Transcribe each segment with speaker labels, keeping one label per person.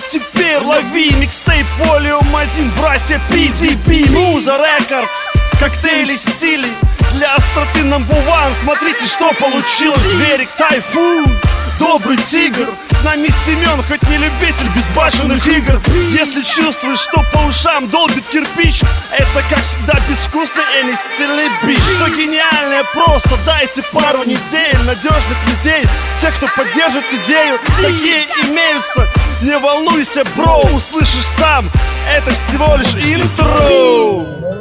Speaker 1: теперь лови микстейп Volume 1, братья PDB, Муза Рекордс, коктейли стилей для остроты number one. Смотрите, что получилось. Верик, Тайфун, добрый тигр. С нами Семен, хоть не любитель безбашенных игр. Если чувствуешь, что по ушам долбит кирпич, это, как всегда, безвкусный и не стильный бич. Все гениальное просто, дайте пару недель надежных людей, тех, кто поддержит идею. Такие имеются, не волнуйся, бро, услышишь сам, это всего лишь интро.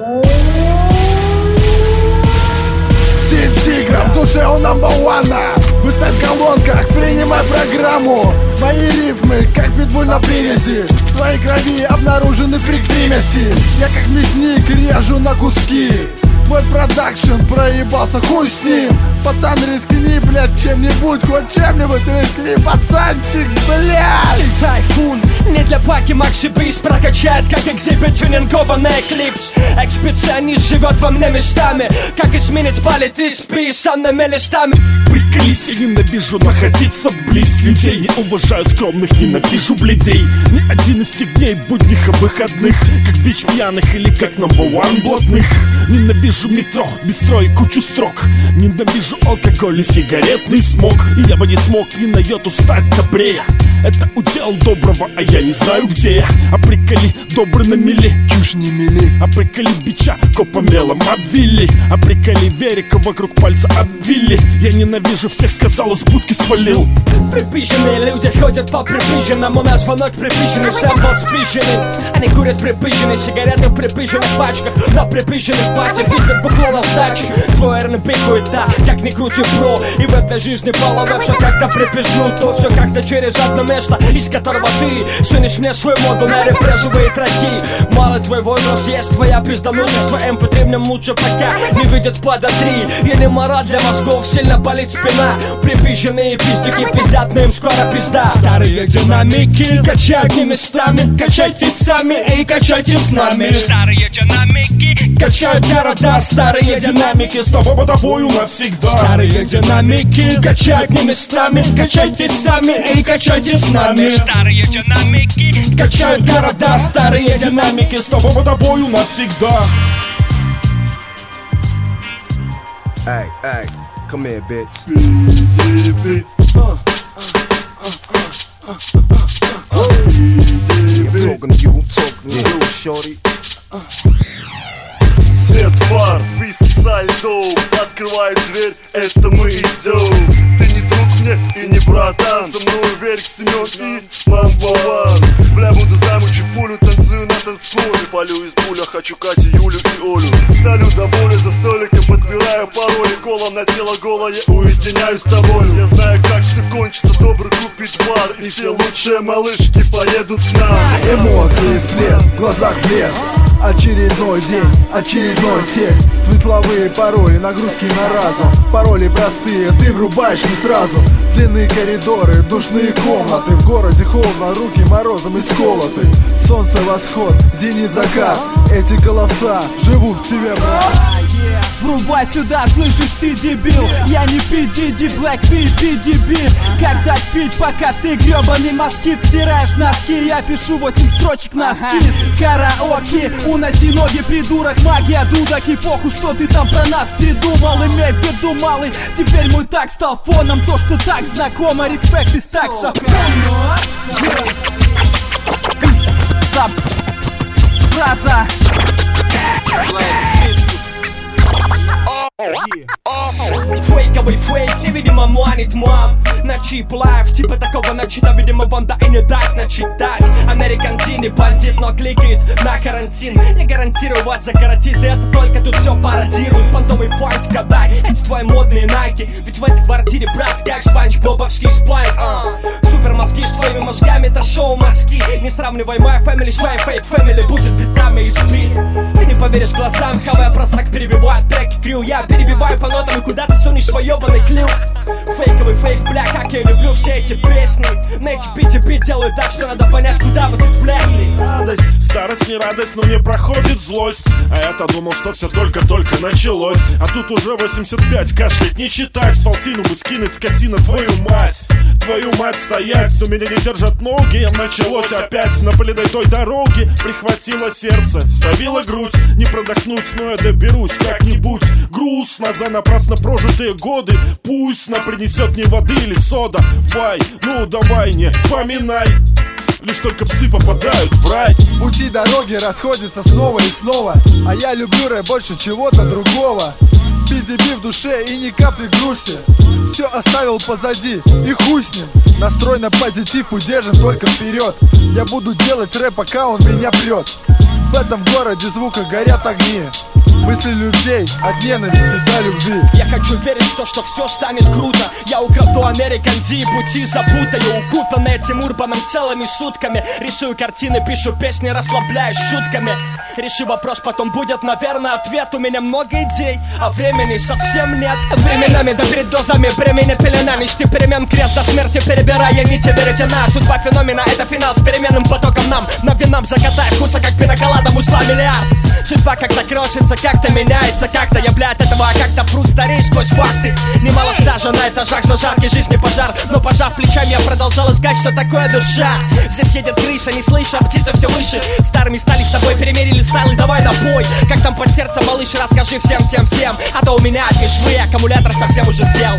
Speaker 2: Тим Тигра, в душе он number one. Выставь в колонках, принимай программу. Мои рифмы, как питбуль на привязи. В твоей крови обнаружены фрик-примеси. Я как мясник режу на куски. Мой продакшн проебался, хуй с ним. Пацан, рискни, блядь, чем-нибудь, хоть чем-нибудь рискни, пацанчик, блядь.
Speaker 3: Тайфун, не для паки Макси Бис прокачает, как экзибит тюнингованный эклипс. Экспедиционист живет во мне местами, как эсминец палит из списанными листами.
Speaker 4: Приколись, я ненавижу находиться близ людей. Не уважаю скромных, ненавижу бледей. Ни один из тех дней будних и выходных, как бич пьяных или как number one блатных. Ненавижу метро, бистро и кучу строк. Ненавижу алкоголь и сигаретный смог. И я бы не смог ни на йоту стать добрее. Это удел доброго, а я не знаю где я. А приколи добрый на мели, чушь не мели. А приколи бича копомелом обвили. А приколи Верика вокруг пальца обвили. Я ненавижу всех, сказал, из будки свалил.
Speaker 3: Припизженные люди ходят по припизженному. На звонок припизженный, сэмпл спизженный. Они курят припизженные сигареты в припизженных пачках. На припизженных пати пиздят бухло на сдачу. Твой РН пикует, да, как ни крути бро. И в этой жизни полове все как-то припизнуто. Все как-то через одно место, из которого ты сунешь мне свою моду на репрессовые троки. Малый твой возраст, есть твоя пизданутость. Твоим потребным лучше пока не видят плода 3. Или мора для мозгов, сильно болит спина. Припизженные пиздики пиздят, но им скоро пизда. Старые динамики качают не местами. Качайте сами и качайте с нами. Старые динамики качают города. Старые динамики с тобою навсегда. Старые динамики качают не местами. Качайте сами и качайте с нами. Старые динамики качают города. Старые динамики с тобою навсегда.
Speaker 5: Hey, hey, come here, bitch. I'm talking to you, shorty.
Speaker 1: Свет фар, виски со льдом, открывает дверь, это мы идем. Ты не друг мне и не братан, со мной Верик, Семен и Мамбован. Бля, буду замучу пулю, танцую на танцполе. Полю из пуля, хочу Катю, Юлю и Олю. Салют до боли за столиком, подбираю пароли. Колом на тело голое, уединяюсь с тобой. Я знаю, как все кончится, добрый купит бар. И все лучшие малышки поедут к нам.
Speaker 2: Эмоции, всплеск, в глазах блеск. Очередной день, очередной текст. Смысловые пароли, нагрузки на разум. Пароли простые, ты врубаешь не сразу. Длинные коридоры, душные комнаты. В городе холодно, руки морозом исколоты. Солнце, восход, зенит, закат. Эти голоса живут в тебе, брат.
Speaker 6: Врубай сюда, слышишь ты, дебил. Я не PDD, Black PDB. Как дать пить, пока ты гребаный москит стираешь носки? Я пишу 8 строчек на скид. Караоке, уноси ноги, придурок. Магия дудок, и похуй, что ты там про нас придумал. Имей в виду, малый, теперь мой так стал фоном. То, что так знакомо, респект из такса. Фраза.
Speaker 3: Фейковый фейк, невидимо манит мам. На чип лайф, типа такого начита, видимо вам да и не дать начитать. Американ Тини, бандит, но кликает на карантин. Не гарантирую, вас закоротит, это только тут все пародирует. Понтовый файт, гадай, эти твои модные найки. Ведь в этой квартире, брат, как Спанч Бобовский спайк. Супер мозги с твоими мозгами, это шоу мозги. Не сравнивай моя фэмили с твоей фейк фэмили. Будет битами и сплит. Ты не поверишь глазам, хавая просак перебивает треки крю. Я перебиваю по нотам и куда ты сунешь свой ебаный клюв. Фейковый фейк, бля, как я люблю все эти песни. На эти пити делаю так, что надо понять, куда вы тут влезли.
Speaker 4: Радость, старость не радость, но не проходит злость. А я-то думал, что все только-только началось. А тут уже 85, кашлять не читать. С фалтину бы скинуть, скотина, твою мать. твою мать стоять. У меня не держат ноги, началось опять. На пыльной той дороге прихватило сердце, ставила грудь, не продохнуть, но я доберусь как-нибудь. Грустно за напрасно прожитые годы, пусть нам принесет не воды или сода. Вай, ну давай не поминай, лишь только псы попадают в рай.
Speaker 2: Пути дороги расходятся снова и снова, а я люблю рэп больше чего-то другого. PDB в душе и ни капли грусти, все оставил позади и хуй с ним. Настрой на позитив, удержим только вперед. Я буду делать рэп, пока он меня прет. В этом городе звука горят огни, мысли людей от ненависти до любви.
Speaker 3: Я хочу верить в то, что все станет круто. Я украду American D, пути запутаю, укутан этим урбаном целыми сутками. Рисую картины, пишу песни, расслабляюсь шутками. Реши вопрос, потом будет, наверное, ответ. У меня много идей, а времени совсем нет. Временами да перед глазами времени пелена. Мечты перемен, крест до смерти перебирая нити веретена. Судьба феномена, это финал с переменным потоком нам. На винам закатай вкуса, как пиноколада, мусла миллиард. Судьба как-то крошится, как-то меняется, как-то я, блядь, этого, а как-то пруд старей сквозь факты. Немало стажа на этажах, зажарки жизни пожар. Но пожав плечами, я продолжал искать, что такое душа. Здесь едет крыша, не слыша, птица все выше. Старыми стали с тобой, перемерили стайлы, давай на бой. Как там под сердце, малыш, расскажи всем. А то у меня одни швы, аккумулятор совсем уже сел.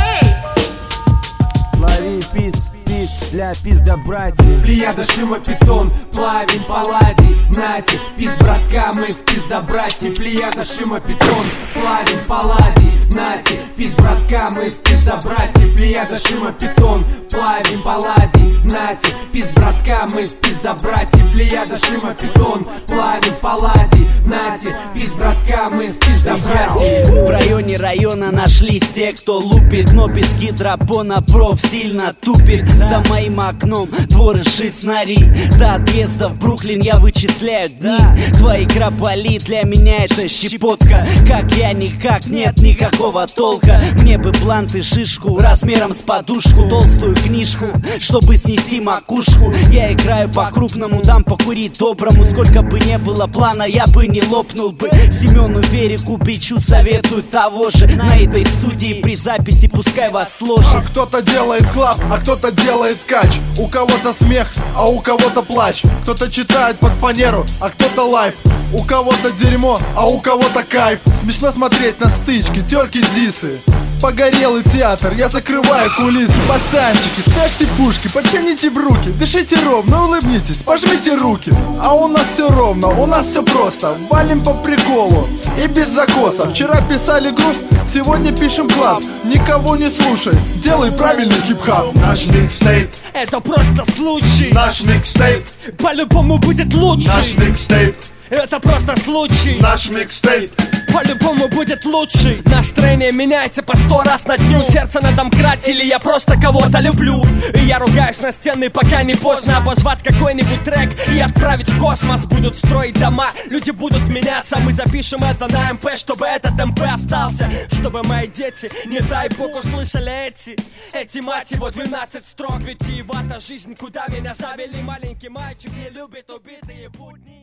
Speaker 6: Лови пис для пизда братьев. Плеяда, Шима, Питон, плавим, палладий. Нати, пиз, братка, мы с пизда братьев. Плеяда, Шима, Питон, плавим, палладий. Нати, пиз, братка, мы с пизда братьев. Плеяда, Шима, Питон, плавим, палладий. Нати, пиз, братка, мы с пизда братьев. Плеяда, Шима, Питон, плавим, палладий. Нати, пиз, братка, мы с пизда братьев.
Speaker 7: В районе района нашлись те, кто лупит, но без гидропона проф сильно тупит. За моим окном двор и шестнари. До отъезда в Бруклин я вычисляю дни. Твоя игра болит, для меня это щепотка. Как я никак, нет никакого толка. Мне бы блант и шишку размером с подушку, толстую книжку, чтобы снести макушку. Я играю по-крупному, дам покурить доброму. Сколько бы не было плана, я бы не лопнул бы. Семену Верику Бичу советую того же. На этой студии при записи пускай вас сложит.
Speaker 2: А кто-то делает клаб, а кто-то делает кач. У кого-то смех, а у кого-то плач. Кто-то читает под фанеру, а кто-то лайф. У кого-то дерьмо, а у кого-то кайф. Смешно смотреть на стычки, терки, дисы. Погорелый театр, я закрываю кулисы. Пацанчики, ставьте пушки, подтяните бруки. Дышите ровно, улыбнитесь, пожмите руки. А у нас все ровно, у нас все просто. Валим по приколу и без закоса. Вчера писали грусть, сегодня пишем клаб. Никого не слушай, делай правильный хип-хап.
Speaker 1: Наш микстейп,
Speaker 3: Это просто случай,
Speaker 1: наш микстейп,
Speaker 3: по-любому будет лучше.
Speaker 1: наш микстейп,
Speaker 3: Это просто случай,
Speaker 1: наш микстейп.
Speaker 3: по-любому будет лучше. Настроение меняется по 100 раз на дню. Сердце на домкрате или я просто кого-то люблю. И я ругаюсь на стены, пока не поздно обозвать какой-нибудь трек и отправить в космос. Будут строить дома, люди будут меняться. Мы запишем это на МП, чтобы этот МП остался. Чтобы мои дети, не дай бог, услышали эти мать его 12 строк. Витиевата жизнь, куда меня завели. Маленький мальчик не любит убитые будни.